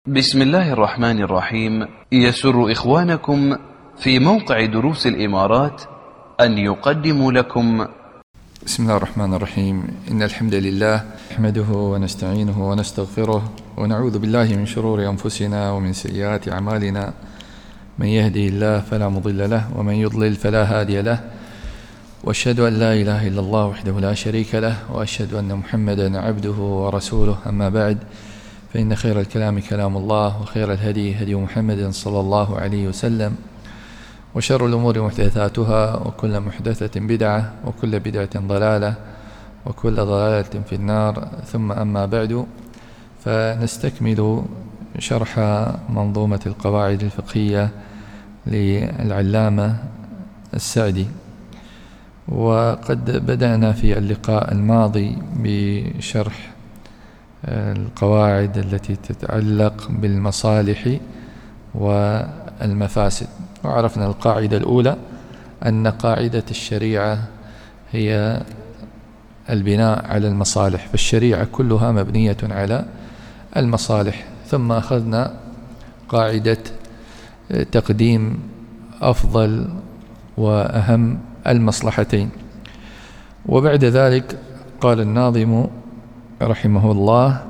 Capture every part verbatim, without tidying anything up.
بسم الله الرحمن الرحيم. يسر إخوانكم في موقع دروس الإمارات أن يقدموا لكم بسم الله الرحمن الرحيم. إن الحمد لله نحمده ونستعينه ونستغفره ونعوذ بالله من شرور أنفسنا ومن سيئات أعمالنا. من يهدي الله فلا مضل له ومن يضلل فلا هادي له، وأشهد أن لا إله إلا الله وحده لا شريك له، وأشهد أن محمدا عبده ورسوله. أما بعد، فإن خير الكلام كلام الله، وخير الهدي هدي محمد صلى الله عليه وسلم، وشر الأمور محدثاتها، وكل محدثة بدعة، وكل بدعة ضلالة، وكل ضلالة في النار. ثم أما بعد، فنستكمل شرح منظومة القواعد الفقهية للعلامة السعدي. وقد بدأنا في اللقاء الماضي بشرح القواعد التي تتعلق بالمصالح والمفاسد، وعرفنا القاعدة الأولى أن قاعدة الشريعة هي البناء على المصالح، فالشريعة كلها مبنية على المصالح. ثم أخذنا قاعدة تقديم أفضل وأهم المصلحتين. وبعد ذلك قال الناظم رحمه الله: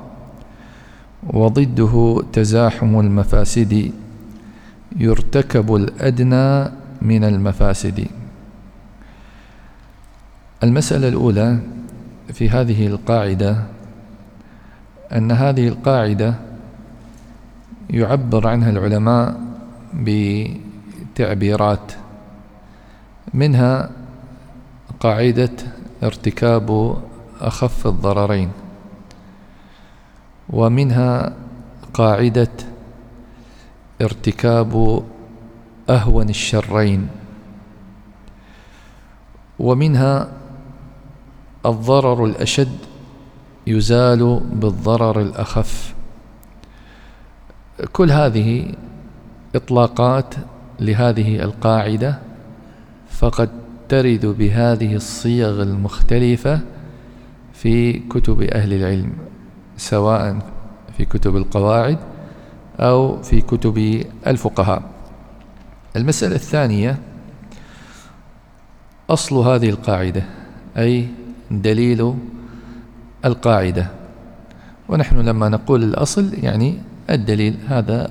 وضده تزاحم المفاسد، يرتكب الأدنى من المفاسد. المسألة الأولى في هذه القاعدة أن هذه القاعدة يعبر عنها العلماء بتعبيرات، منها قاعدة ارتكاب أخف الضررين، ومنها قاعدة ارتكاب أهون الشرين، ومنها الضرر الأشد يزال بالضرر الأخف. كل هذه إطلاقات لهذه القاعدة، فقد ترد بهذه الصيغ المختلفة في كتب أهل العلم، سواء في كتب القواعد أو في كتب الفقهاء. المسألة الثانية أصل هذه القاعدة، أي دليل القاعدة. ونحن لما نقول الأصل يعني الدليل، هذا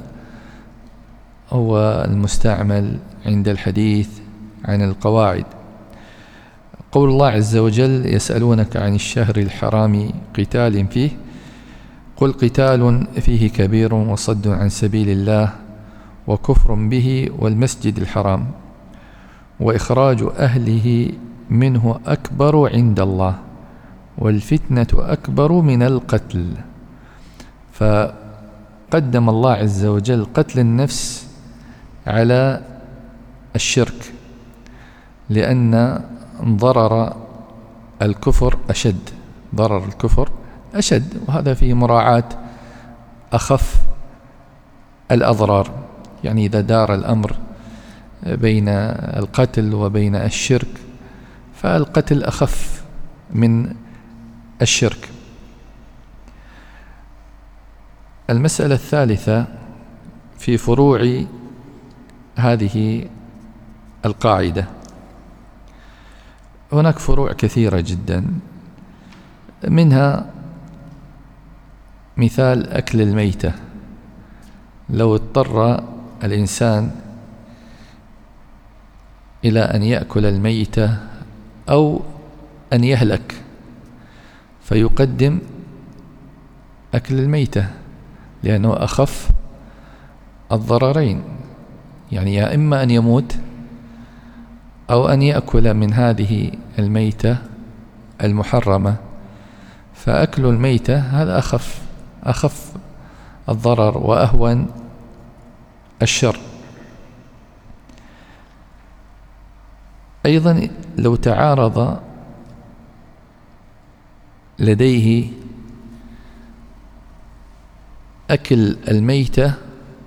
هو المستعمل عند الحديث عن القواعد. قول الله عز وجل: يسألونك عن الشهر الحرام قتال فيه، قل قتال فيه كبير وصد عن سبيل الله وكفر به والمسجد الحرام وإخراج أهله منه أكبر عند الله والفتنة أكبر من القتل. فقدم الله عز وجل قتل النفس على الشرك، لأن ضرر الكفر أشد، ضرر الكفر أشد، وهذا فيه مراعاة أخف الأضرار. يعني إذا دار الأمر بين القتل وبين الشرك، فالقتل أخف من الشرك. المسألة الثالثة في فروع هذه القاعدة، هناك فروع كثيرة جدا، منها مثال أكل الميتة. لو اضطر الإنسان إلى أن يأكل الميتة أو أن يهلك، فيقدم أكل الميتة لأنه أخف الضررين، يعني يا إما أن يموت أو أن يأكل من هذه الميتة المحرمة، فأكل الميتة هذا أخف أخف الضرر وأهون الشر. أيضا لو تعارض لديه أكل الميتة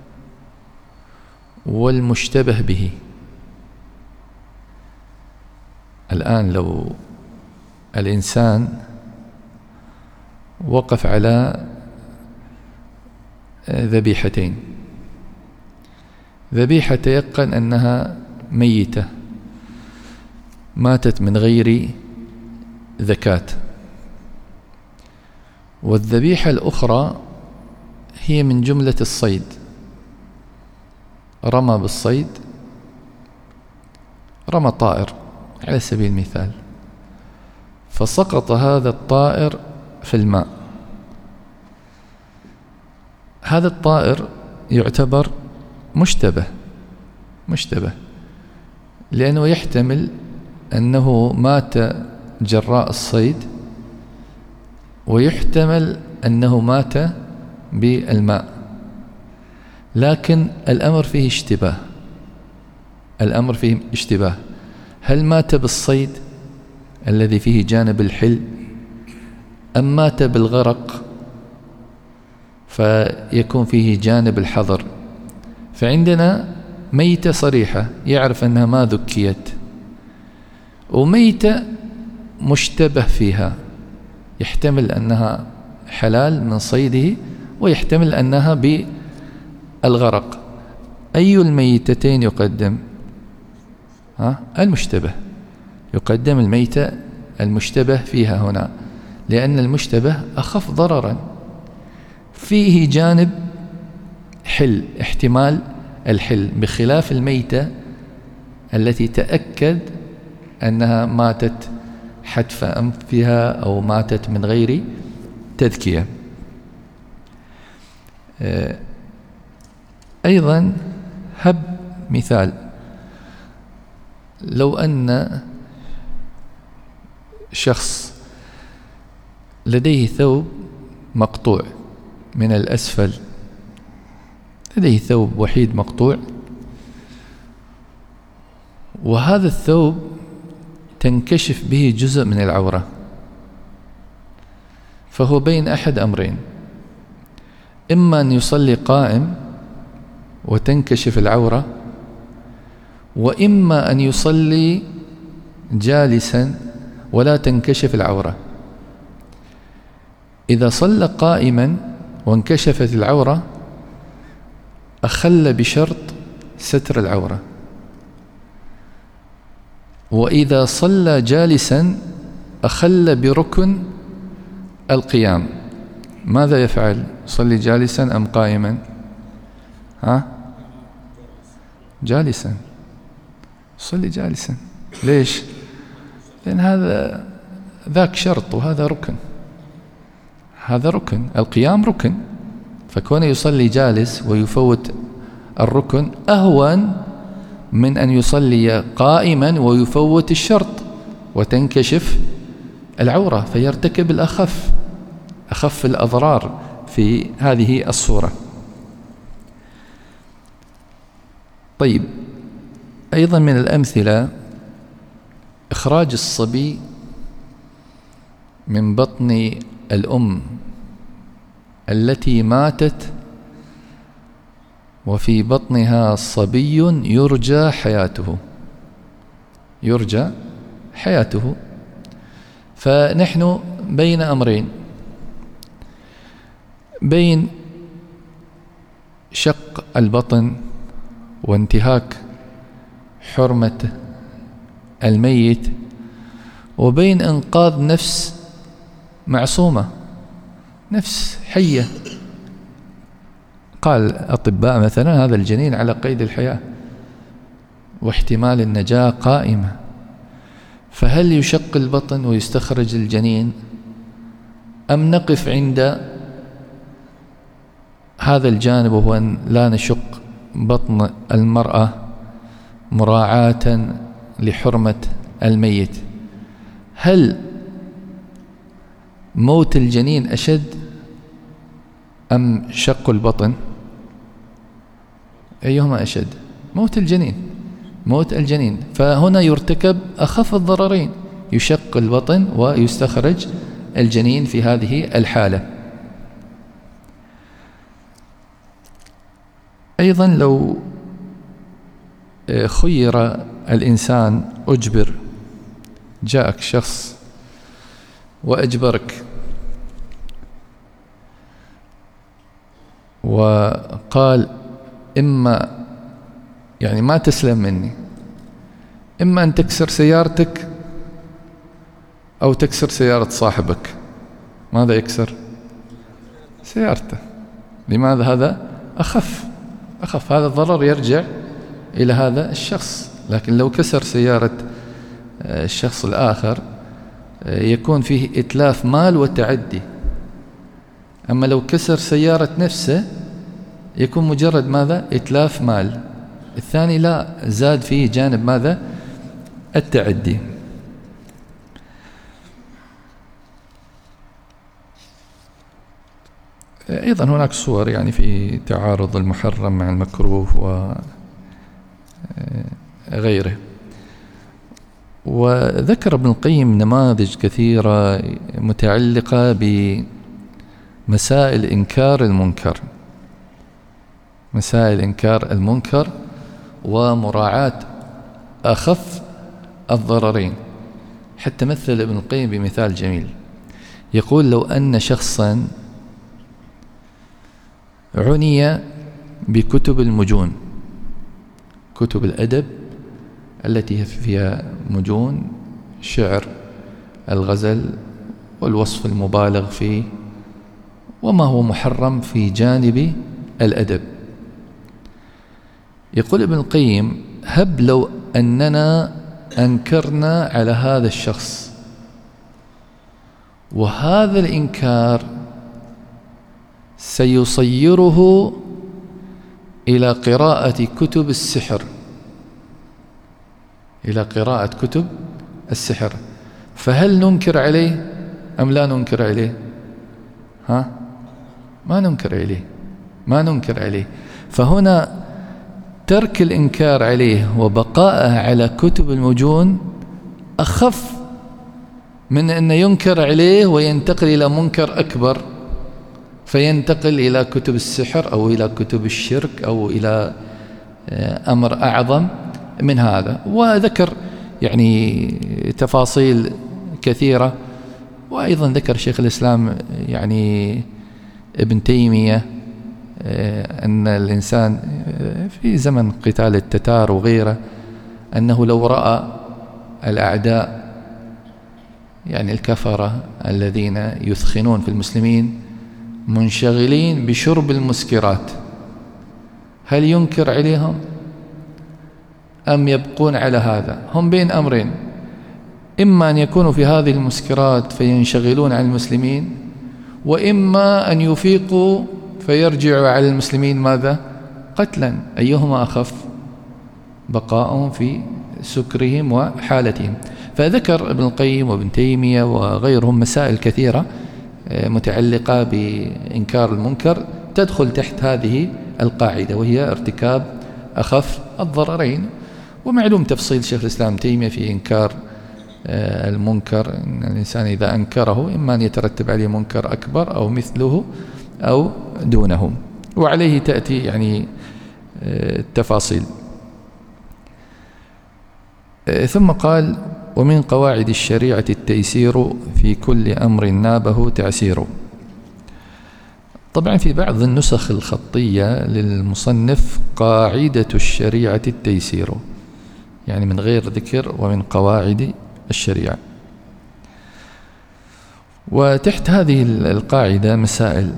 والمشتبه به، الآن لو الإنسان وقف على ذبيحتين. ذبيحة تيقن أنها ميتة ماتت من غير ذكاة، والذبيحة الأخرى هي من جملة الصيد، رمى بالصيد، رمى طائر على سبيل المثال، فسقط هذا الطائر في الماء. هذا الطائر يعتبر مشتبه مشتبه لأنه يحتمل أنه مات جراء الصيد، ويحتمل أنه مات بالماء، لكن الأمر فيه اشتباه الأمر فيه اشتباه هل مات بالصيد الذي فيه جانب الحل أم مات بالغرق فيكون فيه جانب الحظر؟ فعندنا ميتة صريحة يعرف أنها ما ذكيت، وميتة مشتبه فيها يحتمل أنها حلال من صيده ويحتمل أنها بالغرق. أي الميتتين يقدم؟ ها؟ المشتبه، يقدم الميتة المشتبه فيها هنا، لأن المشتبه أخف ضررا، فيه جانب حل، احتمال الحل، بخلاف الميتة التي تأكد أنها ماتت حتف أنفها أو ماتت من غير تذكية. أيضا هب مثال، لو أن شخص لديه ثوب مقطوع من الأسفل، لديه ثوب وحيد مقطوع، وهذا الثوب تنكشف به جزء من العورة، فهو بين أحد أمرين: إما أن يصلي قائم وتنكشف العورة، وإما أن يصلي جالسا ولا تنكشف العورة. إذا صلى قائما وانكشفت العورة أخل بشرط ستر العورة، وإذا صلى جالسا أخل بركن القيام. ماذا يفعل؟ صلي جالسا أم قائما؟ ها؟ جالسا. صلي جالسا. ليش؟ لأن هذا ذاك شرط وهذا ركن، هذا ركن، القيام ركن، فكونه يصلي جالس ويفوت الركن أهون من أن يصلي قائما ويفوت الشرط وتنكشف العورة، فيرتكب الأخف أخف الأضرار في هذه الصورة. طيب، أيضا من الأمثلة إخراج الصبي من بطن الأم التي ماتت وفي بطنها صبي يرجى حياته يرجى حياته فنحن بين أمرين: بين شق البطن وانتهاك حرمة الميت، وبين إنقاذ نفس معصومة، نفس حية. قال الأطباء مثلا هذا الجنين على قيد الحياة واحتمال النجاة قائمة، فهل يشق البطن ويستخرج الجنين أم نقف عند هذا الجانب وهو أن لا نشق بطن المرأة مراعاة لحرمة الميت؟ هل موت الجنين أشد أم شق البطن؟ أيهما أشد؟ موت الجنين موت الجنين فهنا يرتكب أخف الضررين، يشق البطن ويستخرج الجنين في هذه الحالة. أيضا لو خير الإنسان أجبر، جاءك شخص وأجبرك وقال إما يعني ما تسلم مني، إما أن تكسر سيارتك أو تكسر سيارة صاحبك. ماذا يكسر؟ سيارته. لماذا؟ هذا أخف أخف هذا الضرر يرجع إلى هذا الشخص. لكن لو كسر سيارة الشخص الآخر يكون فيه إتلاف مال وتعدي. أما لو كسر سيارة نفسه يكون مجرد ماذا؟ إتلاف مال. الثاني لا، زاد فيه جانب ماذا؟ التعدي. أيضا هناك صور يعني في تعارض المحرم مع المكروه وغيره. وذكر ابن القيم نماذج كثيرة متعلقة بمسائل إنكار المنكر، مسائل إنكار المنكر ومراعاة أخف الضررين. حتى مثل ابن القيم بمثال جميل، يقول: لو أن شخصا عني بكتب المجون، كتب الأدب التي فيها مجون، شعر، الغزل والوصف المبالغ فيه وما هو محرم في جانب الأدب. يقول ابن القيم: هب لو أننا أنكرنا على هذا الشخص، وهذا الإنكار سيصيره إلى قراءة كتب السحر، إلى قراءة كتب السحر، فهل ننكر عليه أم لا ننكر عليه؟ ها؟ ما ننكر عليه، ما ننكر عليه. فهنا ترك الإنكار عليه وبقائه على كتب المجون أخف من أن ينكر عليه وينتقل إلى منكر أكبر، فينتقل إلى كتب السحر أو إلى كتب الشرك أو إلى أمر أعظم من هذا. وذكر يعني تفاصيل كثيرة. وأيضا ذكر شيخ الإسلام يعني ابن تيمية أن الإنسان في زمن قتال التتار وغيره أنه لو رأى الأعداء يعني الكفرة الذين يثخنون في المسلمين منشغلين بشرب المسكرات، هل ينكر عليهم أم يبقون على هذا؟ هم بين أمرين: إما أن يكونوا في هذه المسكرات فينشغلون عن المسلمين، وإما أن يفيقوا فيرجعوا على المسلمين ماذا؟ قتلا. أيهما أخف؟ بقاءهم في سكرهم وحالتهم. فذكر ابن القيم وابن تيمية وغيرهم مسائل كثيرة متعلقة بإنكار المنكر تدخل تحت هذه القاعدة، وهي ارتكاب أخف الضررين. ومعلوم تفصيل شيخ الإسلام تيمية في إنكار المنكر، إن الإنسان إذا أنكره إما أن يترتب عليه منكر أكبر أو مثله أو دونه، وعليه تأتي يعني التفاصيل. ثم قال: ومن قواعد الشريعة التيسير في كل أمر نابه تعسير. طبعا في بعض النسخ الخطية للمصنف قاعدة الشريعة التيسير، يعني من غير ذكر ومن قواعد الشريعة. وتحت هذه القاعدة مسائل.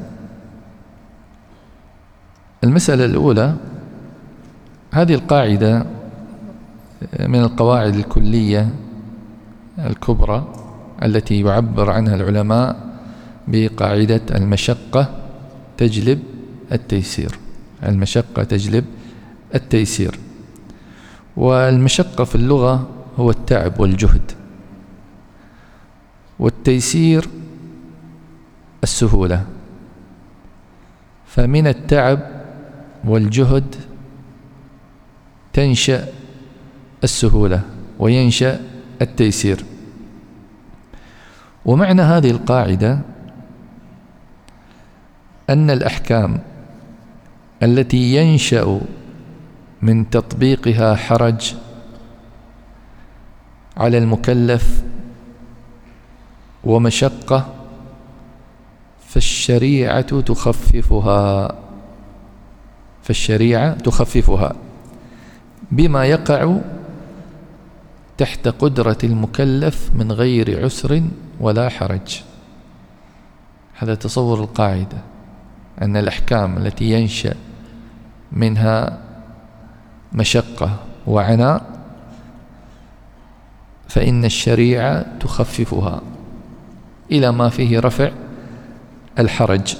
المسألة الأولى: هذه القاعدة من القواعد الكلية الكبرى التي يعبر عنها العلماء بقاعدة المشقة تجلب التيسير. المشقة تجلب التيسير. والمشقة في اللغة هو التعب والجهد، والتيسير السهولة. فمن التعب والجهد تنشأ السهولة وينشأ التيسير. ومعنى هذه القاعدة أن الأحكام التي ينشأ من تطبيقها حرج على المكلف ومشقة فالشريعة تخففها فالشريعة تخففها بما يقع تحت قدرة المكلف من غير عسر ولا حرج. هذا تصور القاعدة، أن الأحكام التي ينشأ منها مشقة وعناء فإن الشريعة تخففها إلى ما فيه رفع الحرج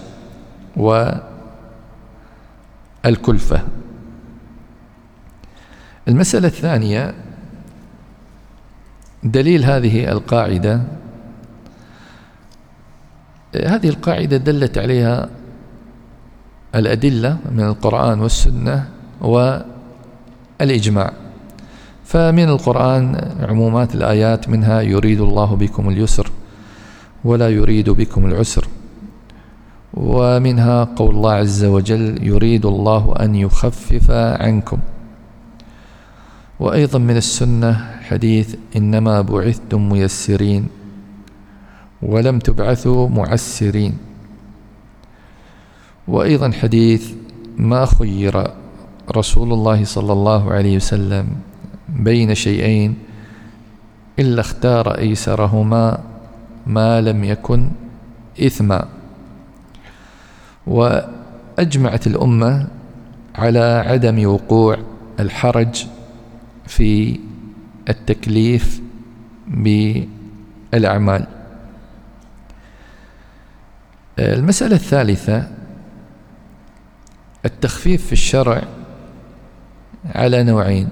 والكلفة. المسألة الثانية، دليل هذه القاعدة، هذه القاعدة دلت عليها الأدلة من القرآن والسنة والإجماع. فمن القرآن عمومات الآيات، منها يريد الله بكم اليسر ولا يريد بكم العسر، ومنها قول الله عز وجل يريد الله أن يخفف عنكم. وأيضا من السنة حديث إنما بعثتم ميسرين ولم تبعثوا معسرين. وأيضا حديث ما خير رسول الله صلى الله عليه وسلم بين شيئين إلا اختار أيسرهما ما لم يكن إثما. وأجمعت الأمة على عدم وقوع الحرج في التكليف بالأعمال. المسألة الثالثة، التخفيف في الشرع على نوعين: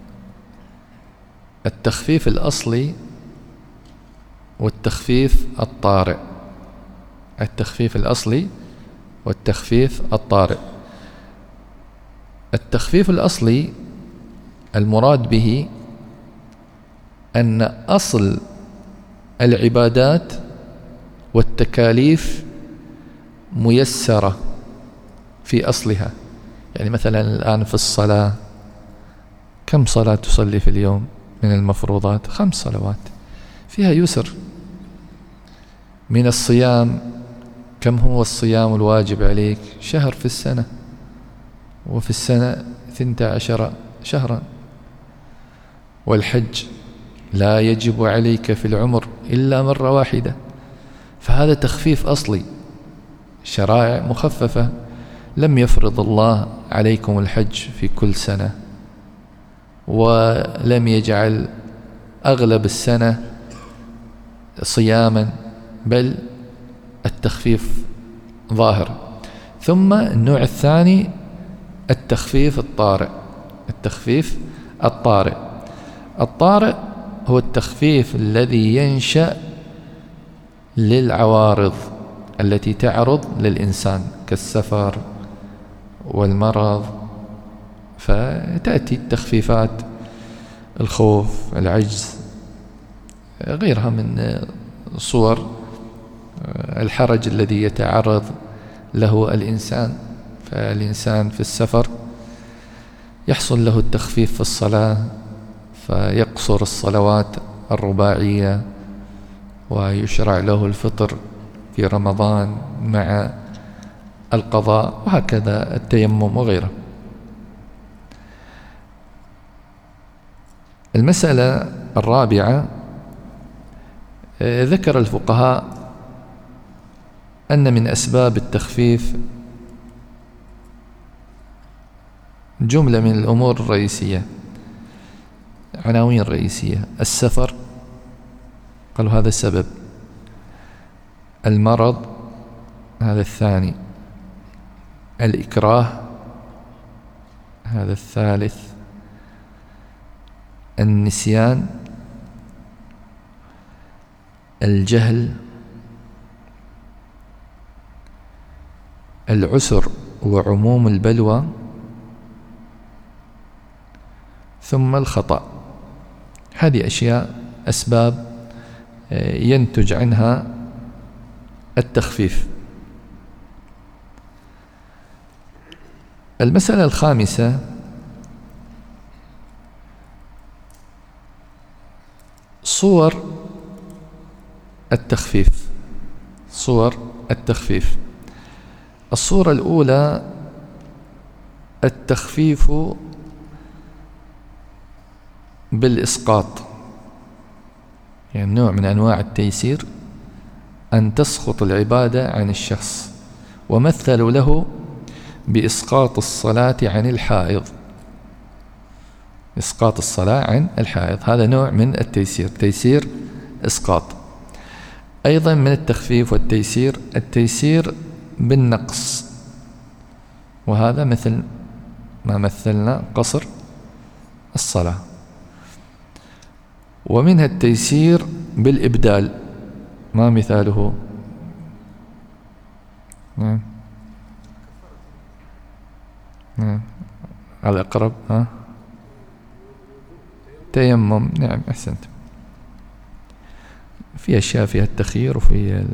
التخفيف الأصلي والتخفيف الطارئ. التخفيف الأصلي والتخفيف الطارئ. التخفيف الأصلي المراد به أن أصل العبادات والتكاليف ميسرة في أصلها. يعني مثلا الآن في الصلاة، كم صلاة تصلي في اليوم من المفروضات؟ خمس صلوات فيها يسر. من الصيام، كم هو الصيام الواجب عليك؟ شهر في السنة، وفي السنة ثنتا عشر شهرا. والحج لا يجب عليك في العمر إلا مرة واحدة. فهذا تخفيف أصلي، شرائع مخففة. لم يفرض الله عليكم الحج في كل سنة، ولم يجعل أغلب السنة صياما، بل التخفيف ظاهر. ثم النوع الثاني التخفيف الطارئ. التخفيف الطارئ الطارئ هو التخفيف الذي ينشأ للعوارض التي تعرض للإنسان كالسفر والمرض. فتأتي التخفيفات الخوف، العجز، غيرها من صور الحرج الذي يتعرض له الإنسان. فالإنسان في السفر يحصل له التخفيف في الصلاة، فيقصر الصلوات الرباعية، ويشرع له الفطر في رمضان مع القضاء، وهكذا التيمم وغيره. المسألة الرابعة، ذكر الفقهاء أن من أسباب التخفيف جملة من الأمور الرئيسية، عناوين رئيسية: السفر، قالوا هذا السبب; المرض هذا الثاني; الإكراه هذا الثالث; النسيان; الجهل; العسر وعموم البلوى; ثم الخطأ. هذه أشياء أسباب ينتج عنها التخفيف. المسألة الخامسة، صور التخفيف. صور التخفيف. الصورة الأولى التخفيف بالإسقاط، يعني نوع من أنواع التيسير أن تسقط العبادة عن الشخص، ومثلوا له بإسقاط الصلاة عن الحائض. إسقاط الصلاة عن الحائض هذا نوع من التيسير، تيسير إسقاط. أيضا من التخفيف والتيسير التيسير بالنقص، وهذا مثل ما مثلنا قصر الصلاة. ومنها التيسير بالإبدال، ما مثاله؟ نعم نعم على أقرب. ها تيمم. نعم أحسنت. في أشياء فيها التخيير وفي ال...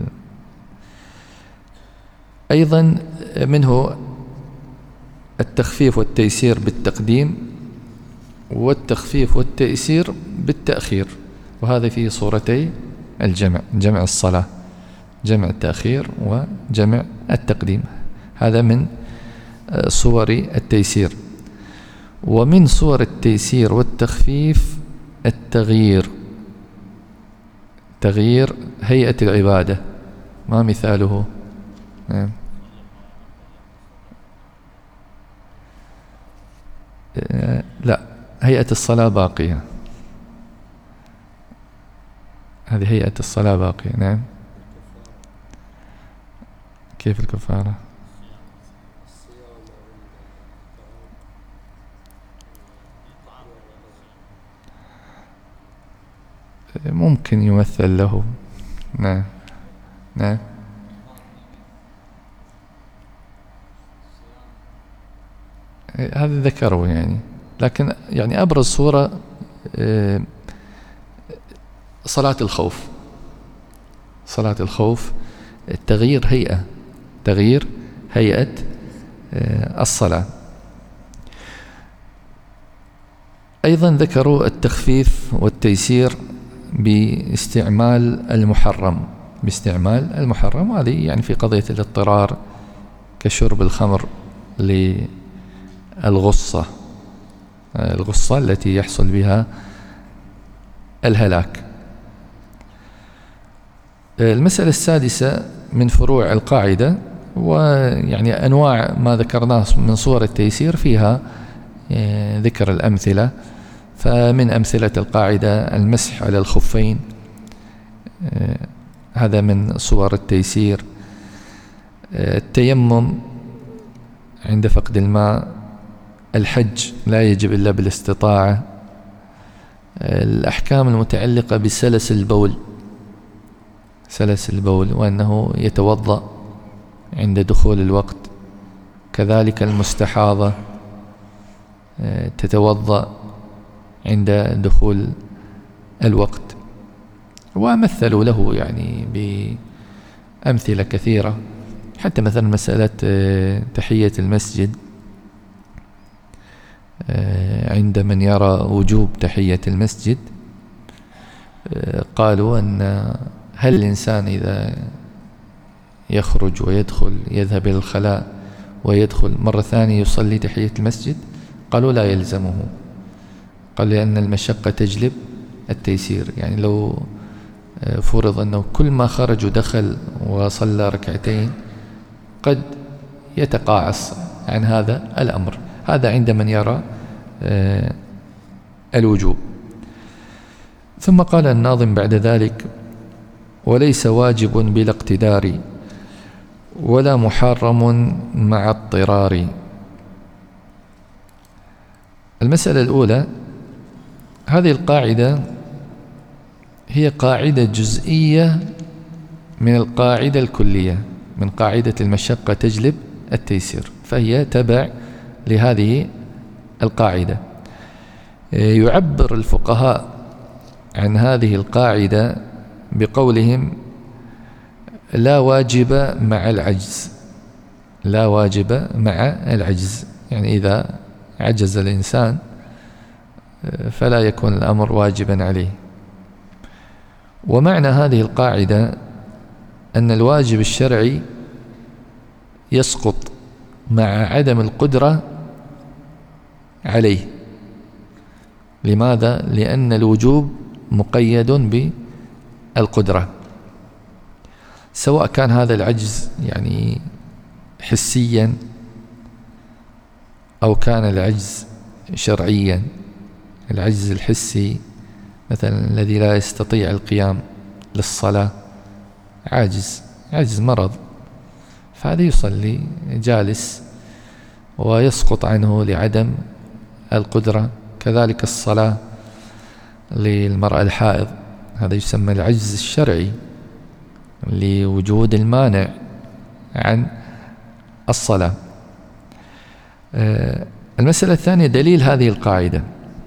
أيضا منه التخفيف والتيسير بالتقديم، والتخفيف والتيسير بالتأخير، وهذا في صورتي الجمع، جمع الصلاة، جمع التأخير وجمع التقديم، هذا من صور التيسير. ومن صور التيسير والتخفيف التغيير، تغيير هيئة العبادة، ما مثاله؟ نعم. لا، هيئة الصلاة باقية، هذه هيئة الصلاة باقية. نعم. كيف الكفارة؟ ممكن يمثل له. نعم نعم. هذا ذكره يعني، لكن يعني أبرز صورة صلاة الخوف. صلاة الخوف التغيير هيئة، تغيير هيئة الصلاة. أيضا ذكروا التخفيف والتيسير باستعمال المحرم، باستعمال المحرم، هذه يعني في قضية الاضطرار كشرب الخمر للغصة، الغصة التي يحصل بها الهلاك. المسألة السادسة من فروع القاعدة، ويعني أنواع ما ذكرناه من صور التيسير فيها ذكر الأمثلة. فمن أمثلة القاعدة المسح على الخفين، هذا من صور التيسير. التيمم عند فقد الماء، الحج لا يجب إلا بالاستطاعة، الأحكام المتعلقة بسلس البول، سلس البول وأنه يتوضأ عند دخول الوقت، كذلك المستحاضة تتوضأ عند دخول الوقت. ومثلوا له يعني بأمثلة كثيرة، حتى مثلا مسألة تحية المسجد، عند من يرى وجوب تحية المسجد قالوا أن هل الإنسان إذا يخرج ويدخل يذهب إلى الخلاء ويدخل مرة ثانية يصلي تحية المسجد؟ قالوا لا يلزمه، قال لأن المشقة تجلب التيسير. يعني لو فرض أنه كل ما خرج ودخل وصلى ركعتين قد يتقاعس عن هذا الأمر، هذا عند من يرى الوجوب. ثم قال الناظم بعد ذلك: وليس واجب بلا اقتدار ولا محرم مع اضطرار. المسألة الأولى، هذه القاعدة هي قاعدة جزئية من القاعدة الكلية، من قاعدة المشقة تجلب التيسير، فهي تبع لهذه القاعدة. يعبر الفقهاء عن هذه القاعدة بقولهم: لا واجب مع العجز، لا واجب مع العجز، يعني إذا عجز الإنسان فلا يكون الأمر واجبا عليه. ومعنى هذه القاعدة أن الواجب الشرعي يسقط مع عدم القدرة عليه. لماذا؟ لأن الوجوب مقيد بالقدرة، سواء كان هذا العجز يعني حسيا أو كان العجز شرعيا. العجز الحسي مثلا الذي لا يستطيع القيام للصلاة، عاجز عجز مرض، فهذا يصلي جالس ويسقط عنه لعدم القدرة. كذلك الصلاة للمرأة الحائض، هذا يسمى العجز الشرعي لوجود المانع عن الصلاة. المسألة الثانية دليل هذه القاعدة.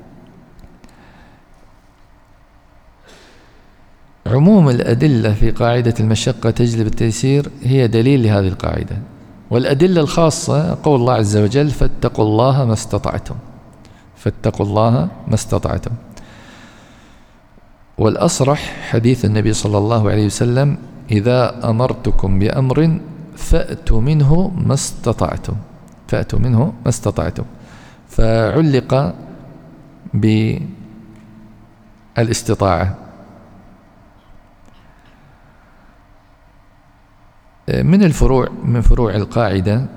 عموم الأدلة في قاعدة المشقة تجلب التيسير هي دليل لهذه القاعدة، والأدلة الخاصة قول الله عز وجل فاتقوا الله ما استطعتم، فاتقوا الله ما استطعتم. والأصرح حديث النبي صلى الله عليه وسلم إذا أمرتكم بأمر فأتوا منه ما استطعتم، فأتوا منه ما استطعتم، فعلق بالاستطاعة. من الفروع من فروع القاعدة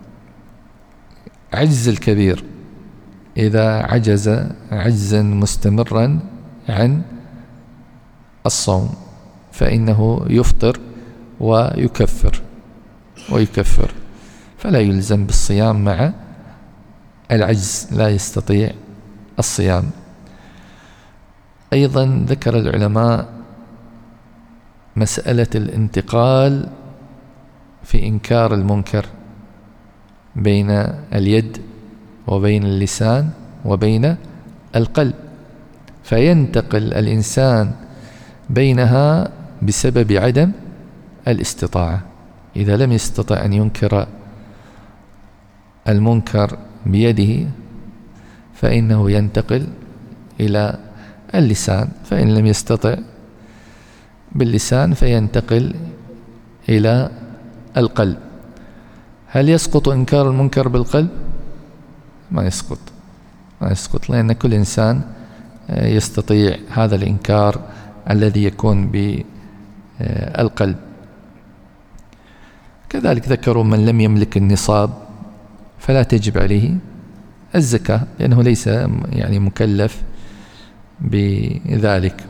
عجز الكبير، إذا عجز عجزا مستمرا عن الصوم فإنه يفطر ويكفر ويكفر فلا يلزم بالصيام مع العجز، لا يستطيع الصيام. أيضا ذكر العلماء مسألة الانتقال في إنكار المنكر بين اليد وبين اللسان وبين القلب، فينتقل الإنسان بينها بسبب عدم الاستطاعة. إذا لم يستطع أن ينكر المنكر بيده فإنه ينتقل إلى اللسان، فإن لم يستطع باللسان فينتقل إلى القلب. هل يسقط إنكار المنكر بالقلب؟ ما يسقط، ما يسقط، لأن كل إنسان يستطيع هذا الإنكار الذي يكون بالقلب. كذلك ذكروا من لم يملك النصاب فلا تجب عليه الزكاة لأنه ليس يعني مكلف بذلك.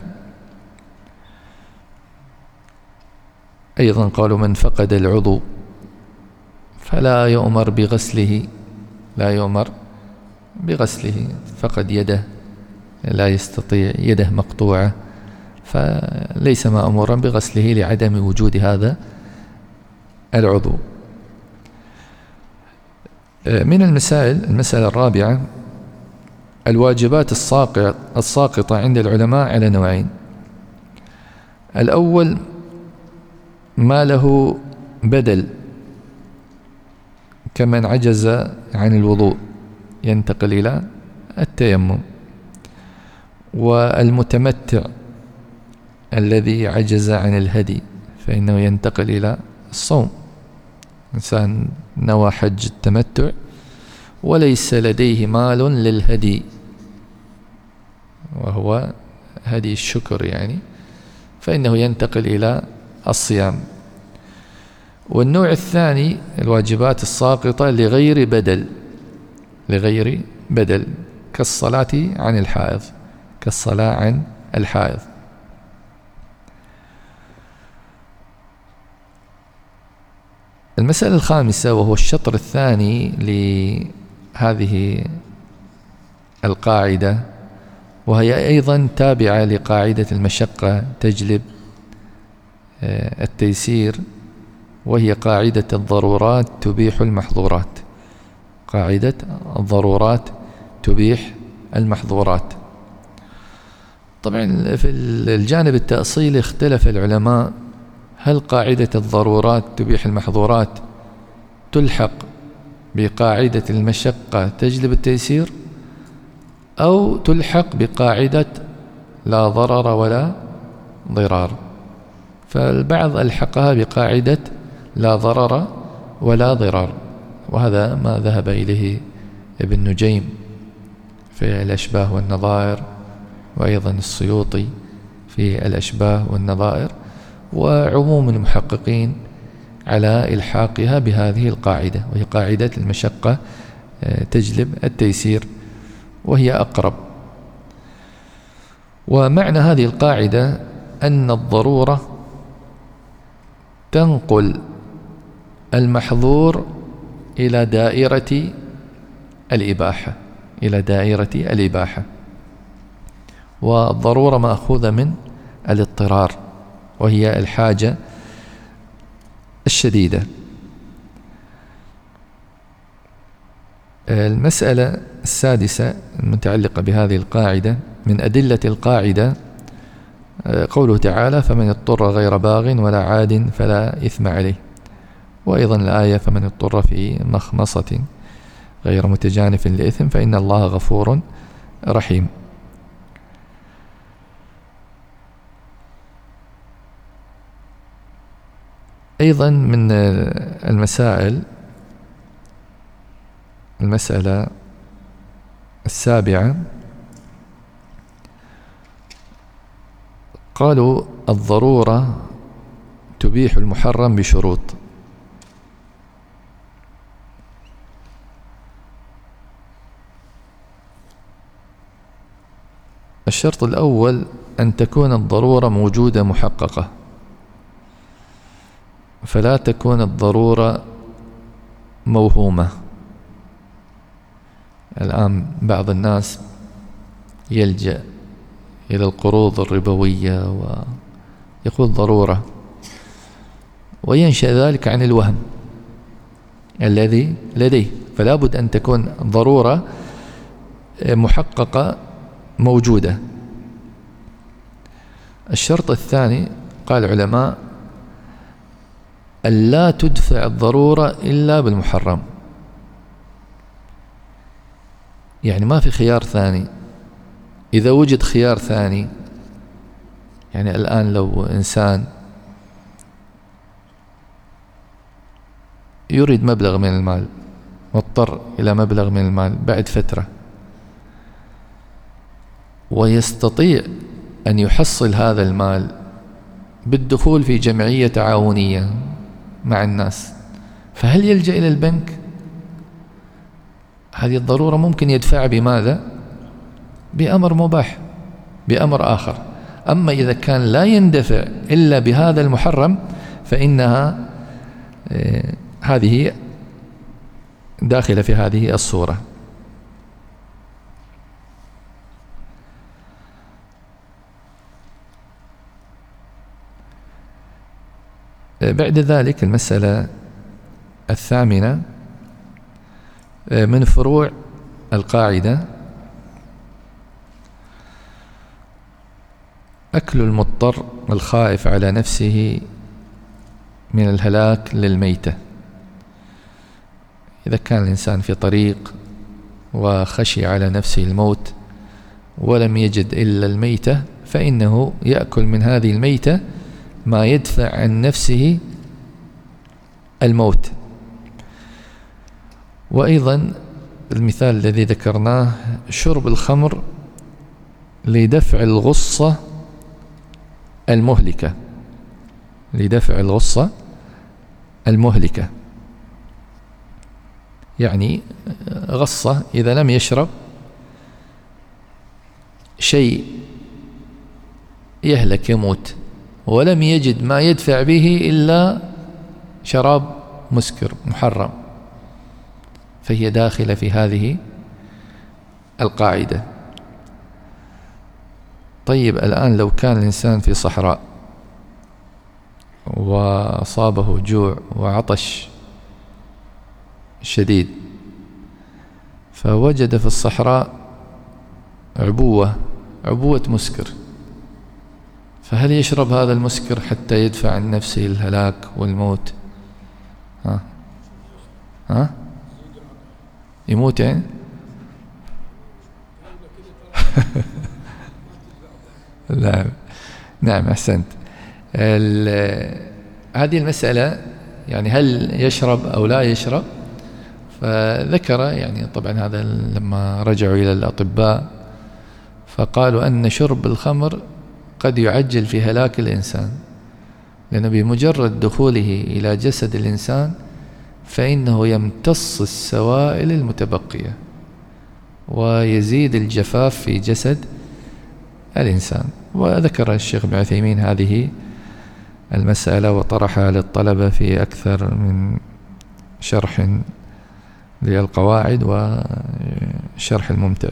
أيضا قالوا من فقد العضو فلا يؤمر بغسله، لا يؤمر بغسله، فقد يده لا يستطيع، يده مقطوعة، فليس مأمورا بغسله لعدم وجود هذا العضو. من المسائل المسألة الرابعة الواجبات الساقطة عند العلماء على نوعين. الأول ما له بدل كمن عجز عن الوضوء ينتقل إلى التيمم، والمتمتع الذي عجز عن الهدي فإنه ينتقل إلى الصوم. إنسان نوى حج التمتع وليس لديه مال للهدي وهو هدي الشكر يعني، فإنه ينتقل إلى الصيام. والنوع الثاني الواجبات الساقطة لغير بدل، لغير بدل كالصلاة عن الحائض، كالصلاة عن الحائض. المسألة الخامسة وهو الشطر الثاني لهذه القاعدة، وهي أيضا تابعة لقاعدة المشقة تجلب التيسير، وهي قاعدة الضرورات تبيح المحظورات. قاعدة الضرورات تبيح المحظورات. طبعا في الجانب التأصيلي اختلف العلماء، هل قاعدة الضرورات تبيح المحظورات تلحق بقاعدة المشقة تجلب التيسير، أو تلحق بقاعدة لا ضرر ولا ضرار؟ فالبعض ألحقها بقاعدة لا ضرر ولا ضرار، وهذا ما ذهب إليه ابن نجيم في الأشباه والنظائر، وأيضا السيوطي في الأشباه والنظائر، وعموم المحققين على إلحاقها بهذه القاعدة، وهي قاعدة المشقة تجلب التيسير، وهي أقرب. ومعنى هذه القاعدة أن الضرورة تنقل المحظور إلى دائرة الإباحة إلى دائرة الإباحة والضرورة مأخوذة من الاضطرار، وهي الحاجة الشديدة. المسألة السادسة المتعلقة بهذه القاعدة، من أدلة القاعدة قوله تعالى: فمن اضطر غير باغ ولا عاد فلا إثم عليه. وأيضا الآية: فمن اضطر في مخمصة غير متجانف لإثم فإن الله غفور رحيم. أيضا من المسائل المسألة السابعة، قالوا: الضرورة تبيح المحرم بشروط. الشرط الأول أن تكون الضرورة موجودة محققة، فلا تكون الضرورة موهومة. الآن بعض الناس يلجأ إلى القروض الربوية ويقول ضرورة، وينشأ ذلك عن الوهم الذي لديه، فلا بد أن تكون ضرورة محققة موجودة. الشرط الثاني قال العلماء: ألا تدفع الضرورة إلا بالمحرم، يعني ما في خيار ثاني. إذا وجد خيار ثاني، يعني الآن لو إنسان يريد مبلغ من المال، مضطر إلى مبلغ من المال بعد فترة، ويستطيع أن يحصل هذا المال بالدخول في جمعية تعاونية مع الناس، فهل يلجأ إلى البنك؟ هذه الضرورة ممكن يدفع بماذا؟ بأمر مباح، بأمر آخر. أما إذا كان لا يندفع إلا بهذا المحرم فإنها آه هذه داخلة في هذه الصورة. آه بعد ذلك المسألة الثامنة آه من فروع القاعدة: أكل المضطر الخائف على نفسه من الهلاك للميتة. إذا كان الإنسان في طريق وخشي على نفسه الموت ولم يجد إلا الميتة، فإنه يأكل من هذه الميتة ما يدفع عن نفسه الموت. وأيضا المثال الذي ذكرناه: شرب الخمر لدفع الغصة المهلكة لدفع الغصة المهلكة يعني غصة إذا لم يشرب شيء يهلك يموت، ولم يجد ما يدفع به إلا شراب مسكر محرم، فهي داخلة في هذه القاعدة. طيب الآن لو كان الإنسان في صحراء وأصابه جوع وعطش شديد، فوجد في الصحراء عبوة عبوة مسكر، فهل يشرب هذا المسكر حتى يدفع عن نفسه الهلاك والموت؟ ها ها يموت يعني؟ لا نعم أحسنت. هذه المسألة يعني هل يشرب أو لا يشرب، فذكر يعني طبعا هذا لما رجعوا إلى الأطباء فقالوا أن شرب الخمر قد يعجل في هلاك الإنسان، لأنه بمجرد دخوله إلى جسد الإنسان فإنه يمتص السوائل المتبقية ويزيد الجفاف في جسد الإنسان. وذكر الشيخ ابن عثيمين هذه المسألة وطرحها للطلبة في أكثر من شرح للقواعد وشرح الممتع.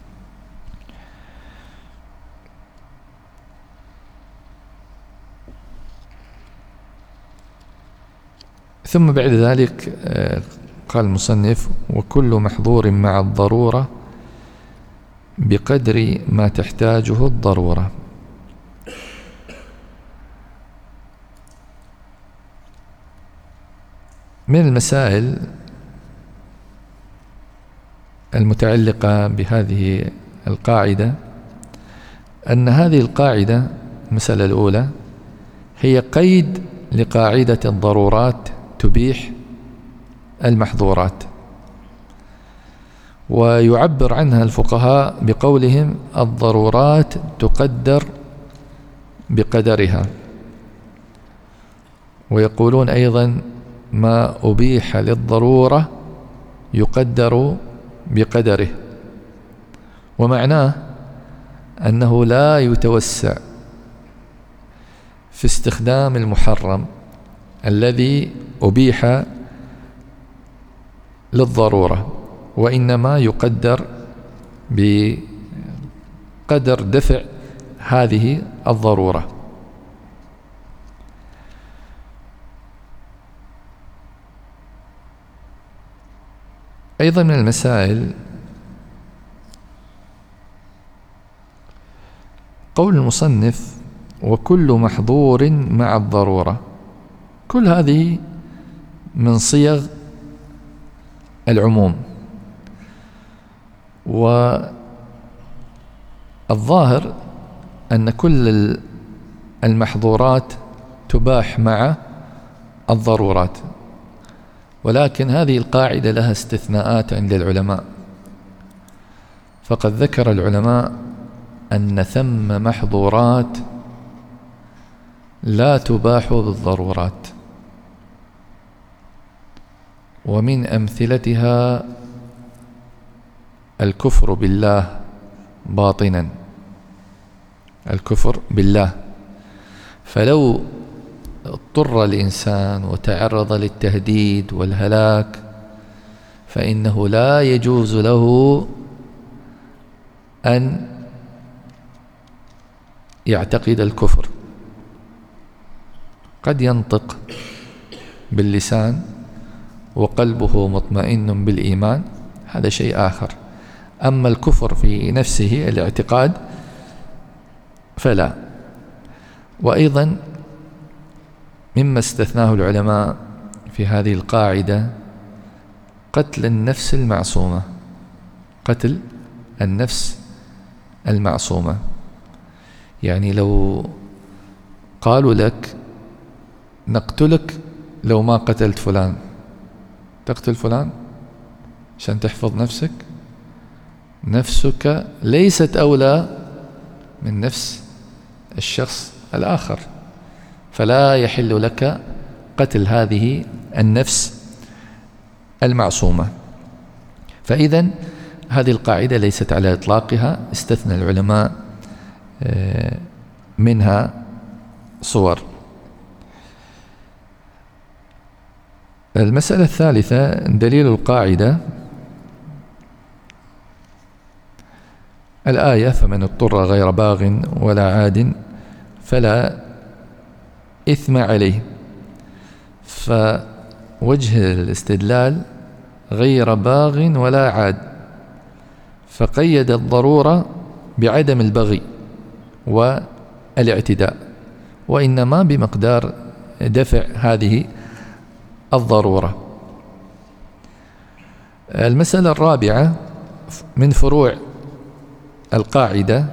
ثم بعد ذلك قال المصنف: وكل محظور مع الضرورة بقدر ما تحتاجه الضرورة. من المسائل المتعلقة بهذه القاعدة أن هذه القاعدة المسألة الأولى هي قيد لقاعدة الضرورات تبيح المحظورات، ويعبر عنها الفقهاء بقولهم: الضرورات تقدر بقدرها. ويقولون أيضا: ما أبيح للضرورة يقدر بقدره. ومعناه أنه لا يتوسع في استخدام المحرم الذي أبيح للضرورة، وإنما يقدر بقدر دفع هذه الضرورة. أيضا من المسائل قول المصنف: وكل محظور مع الضرورة. كل هذه من صيغ العموم، والظاهر أن كل المحظورات تباح مع الضرورات، ولكن هذه القاعدة لها استثناءات عند العلماء. فقد ذكر العلماء أن ثم محظورات لا تباح بالضرورات، ومن أمثلتها الكفر بالله باطنا، الكفر بالله. فلو اضطر الإنسان وتعرض للتهديد والهلاك فإنه لا يجوز له أن يعتقد الكفر. قد ينطق باللسان وقلبه مطمئن بالإيمان، هذا شيء آخر. أما الكفر في نفسه الاعتقاد فلا. وأيضا مما استثناه العلماء في هذه القاعدة قتل النفس المعصومة، قتل النفس المعصومة. يعني لو قالوا لك نقتلك لو ما قتلت فلان، تقتل فلان عشان تحفظ نفسك؟ نفسك ليست أولى من نفس الشخص الآخر، فلا يحل لك قتل هذه النفس المعصومة. فإذن هذه القاعدة ليست على إطلاقها، استثنى العلماء منها صور. المسألة الثالثة دليل القاعدة الآية: فمن اضطر غير باغ ولا عاد فلا إثم عليه. فوجه الاستدلال غير باغ ولا عاد، فقيد الضرورة بعدم البغي والاعتداء، وإنما بمقدار دفع هذه الضرورة. المسألة الرابعة من فروع القاعدة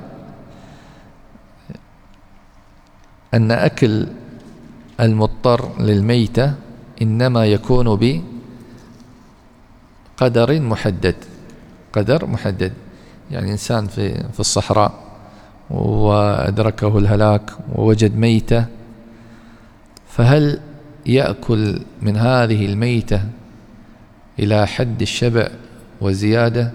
أن أكل المضطر للميتة إنما يكون قدر محدد، قدر محدد. يعني إنسان في في الصحراء وأدركه الهلاك ووجد ميتة، فهل يأكل من هذه الميتة إلى حد الشبع وزيادة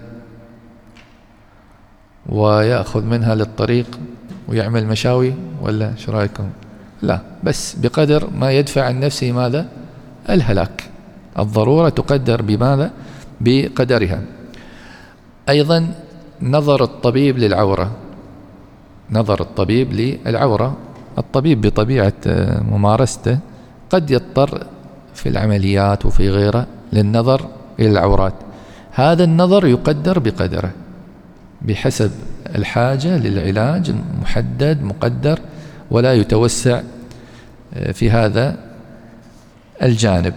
ويأخذ منها للطريق ويعمل مشاوي، ولا ايش رايكم؟ لا، بس بقدر ما يدفع عن نفسه ماذا؟ الهلاك. الضرورة تقدر بماذا؟ بقدرها. أيضا نظر الطبيب للعورة، نظر الطبيب للعورة. الطبيب بطبيعة ممارسته قد يضطر في العمليات وفي غيره للنظر إلى العورات. هذا النظر يقدر بقدره بحسب الحاجة للعلاج، محدد مقدر، ولا يتوسع في هذا الجانب.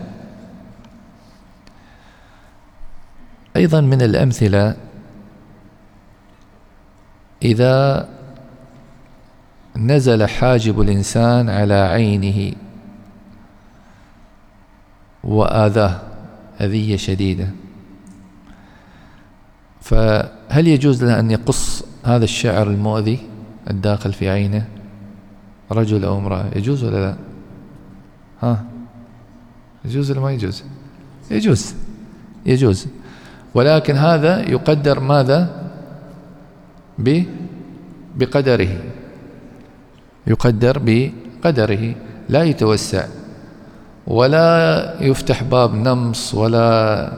أيضا من الأمثلة إذا نزل حاجب الإنسان على عينه وآذاه أذية شديدة، فهل يجوز له أن يقص هذا الشعر المؤذي الداخل في عينه، رجل أو امرأة؟ يجوز ولا لا؟ ها، يجوز ولا ما يجوز؟ يجوز، يجوز، ولكن هذا يقدر ماذا؟ بقدره، يقدر بقدره، لا يتوسع ولا يفتح باب نمص ولا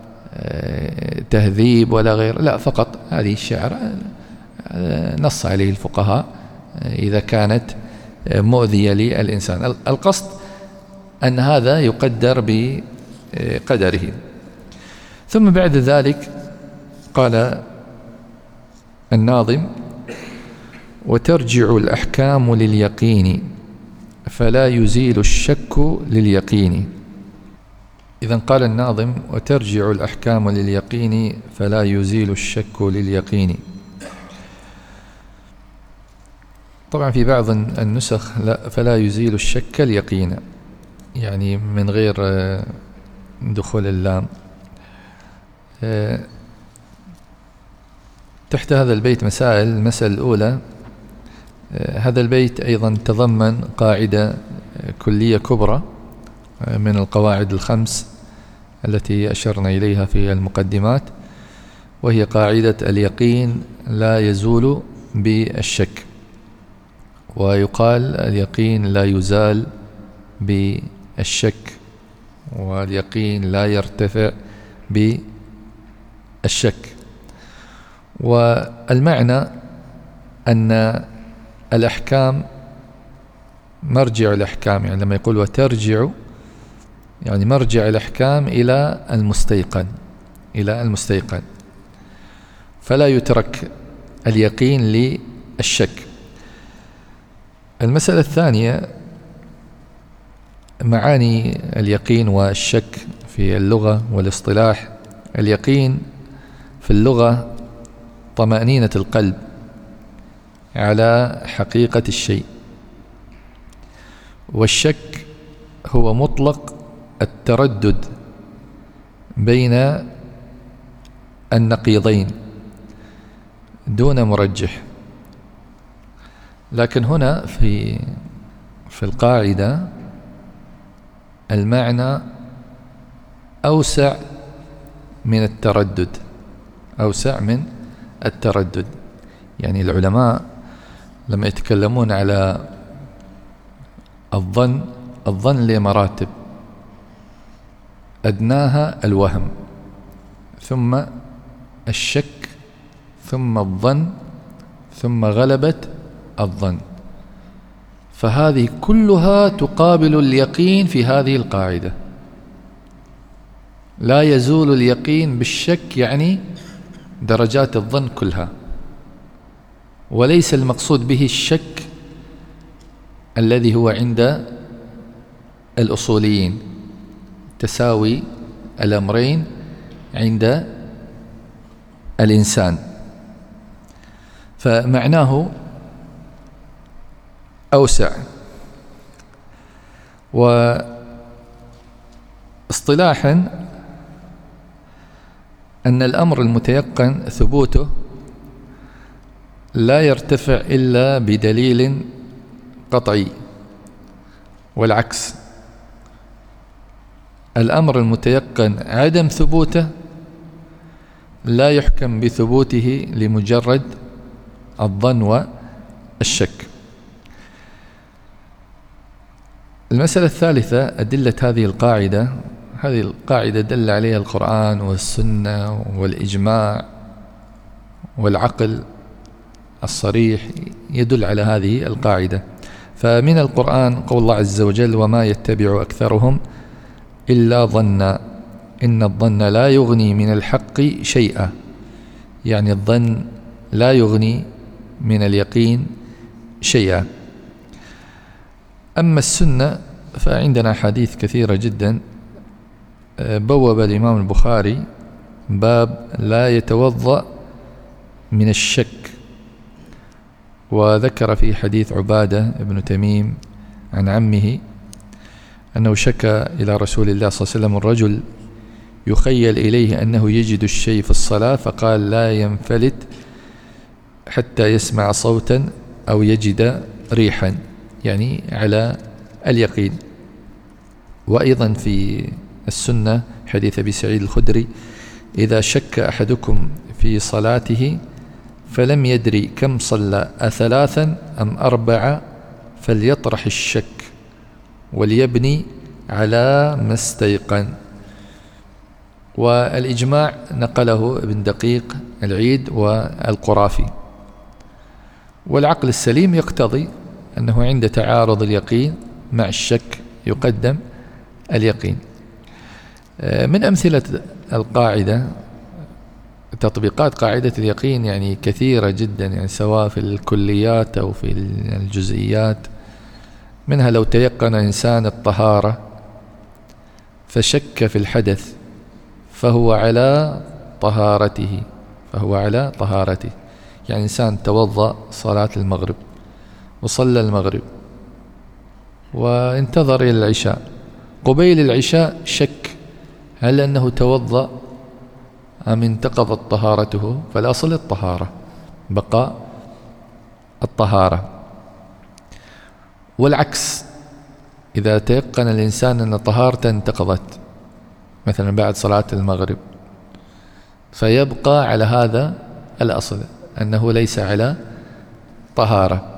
تهذيب ولا غير، لا، فقط هذه الشعر نص عليه الفقهاء إذا كانت مؤذية للإنسان. القصد أن هذا يقدر بقدره. ثم بعد ذلك قال الناظم: وترجع الأحكام لليقين فلا يزيل الشك لليقين. إذا قال الناظم: وترجع الأحكام لليقين فلا يزيل الشك لليقين. طبعا في بعض النسخ لا، فلا يزيل الشك اليقين، يعني من غير دخول اللام. تحت هذا البيت مسائل. المسألة الأولى: هذا البيت أيضا تضمن قاعدة كلية كبرى من القواعد الخمس التي أشرنا إليها في المقدمات، وهي قاعدة اليقين لا يزول بالشك. ويقال اليقين لا يزال بالشك، واليقين لا يرتفع بالشك. والمعنى أن الأحكام مرجع الأحكام، يعني لما يقول وترجع يعني مرجع الأحكام إلى المستيقن، إلى المستيقن، فلا يترك اليقين للشك. المسألة الثانية: معاني اليقين والشك في اللغة والاصطلاح. اليقين في اللغة طمأنينة القلب على حقيقة الشيء، والشك هو مطلق التردد بين النقيضين دون مرجح. لكن هنا في في القاعدة المعنى أوسع من التردد، أوسع من التردد. يعني العلماء لما يتكلمون على الظن، الظن له مراتب: أدناها الوهم، ثم الشك، ثم الظن، ثم غلبة الظن. فهذه كلها تقابل اليقين في هذه القاعدة. لا يزول اليقين بالشك، يعني درجات الظن كلها، وليس المقصود به الشك الذي هو عند الأصوليين، تساوي الأمرين عند الإنسان. فمعناه أوسع. واصطلاحا أن الأمر المتيقن ثبوته لا يرتفع إلا بدليل قطعي، والعكس الأمر المتيقن عدم ثبوته لا يحكم بثبوته لمجرد الظن والشك. المسألة الثالثة أدلة هذه القاعدة. هذه القاعدة دل عليها القرآن والسنة والإجماع والعقل الصريح يدل على هذه القاعدة. فمن القرآن قول الله عز وجل: وما يتبع أكثرهم إلا ظنا إن الظن لا يغني من الحق شيئا، يعني الظن لا يغني من اليقين شيئا. أما السنة فعندنا حديث كثيرة جدا. بوب الإمام البخاري باب لا يتوضأ من الشك، وذكر في حديث عبادة بن تميم عن عمه أنه شكى إلى رسول الله صلى الله عليه وسلم الرجل يخيل إليه أنه يجد الشيء في الصلاة، فقال: لا ينفلت حتى يسمع صوتا أو يجد ريحا، يعني على اليقين. وأيضا في السنة حديث أبي سعيد الخدري: إذا شك أحدكم في صلاته فلم يدري كم صلى أثلاثا أم أربعة فليطرح الشك وليبني على ما استيقن. والإجماع نقله ابن دقيق العيد والقرافي. والعقل السليم يقتضي أنه عند تعارض اليقين مع الشك يقدم اليقين. من أمثلة القاعدة تطبيقات قاعدة اليقين يعني كثيرة جدا، يعني سواء في الكليات أو في الجزئيات. منها لو تيقن إنسان الطهارة فشك في الحدث فهو على طهارته فهو على طهارته يعني إنسان توضأ صلاة المغرب وصلى المغرب وانتظر إلى العشاء، قبيل العشاء شك هل أنه توضأ أم انتقضت طهارته، فالأصل الطهارة، بقاء الطهارة. والعكس إذا تيقن الإنسان أن طهارته انتقضت مثلا بعد صلاة المغرب فيبقى على هذا الأصل أنه ليس على طهارة.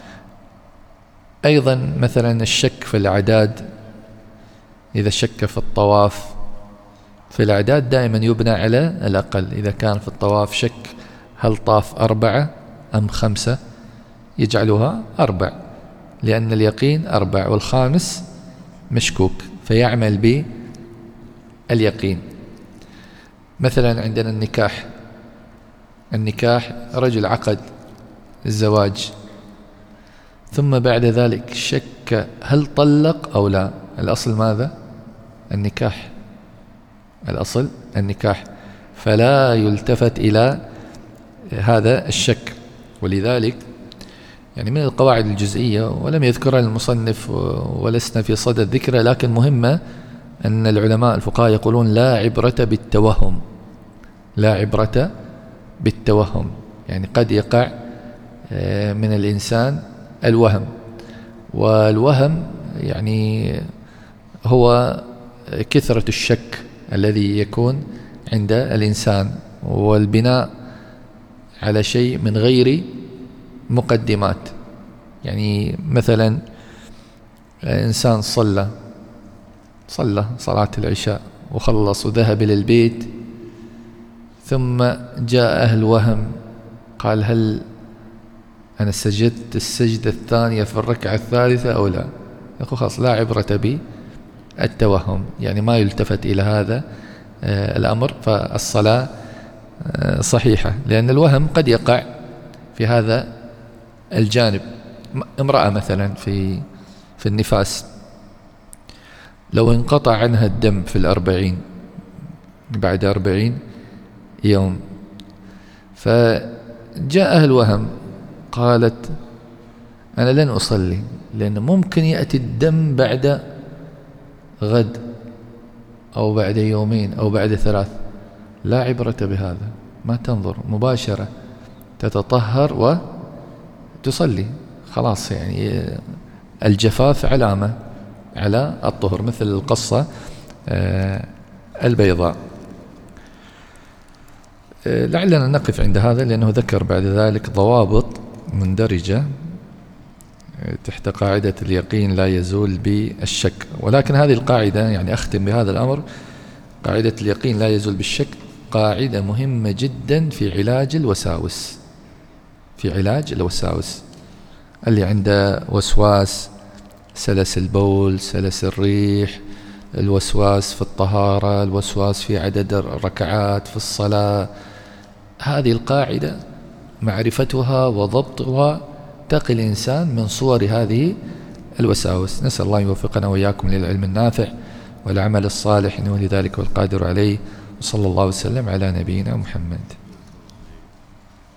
أيضا مثلا الشك في الأعداد، إذا شك في الطواف، في الأعداد دائما يبنى على الأقل. إذا كان في الطواف شك هل طاف أربعة أم خمسة يجعلها أربع، لأن اليقين أربع والخامس مشكوك فيعمل باليقين. مثلا عندنا النكاح النكاح رجل عقد الزواج ثم بعد ذلك شك هل طلق أو لا، الأصل ماذا؟ النكاح الأصل النكاح فلا يلتفت إلى هذا الشك. ولذلك يعني من القواعد الجزئية ولم يذكرها المصنف ولسنا في صدد ذكرها، لكن مهمة أن العلماء الفقهاء يقولون لا عبرة بالتوهم لا عبرة بالتوهم يعني قد يقع من الإنسان الوهم، والوهم يعني هو كثرة الشك الذي يكون عند الإنسان والبناء على شيء من غير مقدمات. يعني مثلا إنسان صلى صلى صلاة العشاء وخلص وذهب إلى البيت ثم جاء أهل وهم قال هل أنا سجدت السجدة الثانية في الركعة الثالثة أو لا، يقول خلاص لا عبرة بالتوهم، يعني ما يلتفت إلى هذا الأمر، فالصلاة صحيحة. لأن الوهم قد يقع في هذا الجانب. امرأة مثلا في في النفاس لو انقطع عنها الدم في الأربعين بعد أربعين يوم فجاء أهل وهم قالت أنا لن أصلي لأن ممكن يأتي الدم بعد غد أو بعد يومين أو بعد ثلاث، لا عبرة بهذا، ما تنظر مباشرة، تتطهر وتصلي خلاص. يعني الجفاف علامة على الطهر، مثل القصة البيضاء. لعلنا نقف عند هذا، لأنه ذكر بعد ذلك ضوابط مندرجة تحت قاعدة اليقين لا يزول بالشك. ولكن هذه القاعدة، يعني أختم بهذا الأمر، قاعدة اليقين لا يزول بالشك قاعدة مهمة جدا في علاج الوساوس، في علاج الوساوس اللي عنده وسواس سلس البول، سلس الريح، الوسواس في الطهارة، الوسواس في عدد الركعات في الصلاة. هذه القاعدة معرفتها وضبطها تقي الإنسان من صور هذه الوساوس. نسأل الله يوفقنا وإياكم للعلم النافع والعمل الصالح، إنه لذلك والقادر عليه. وصلى الله وسلم على نبينا محمد.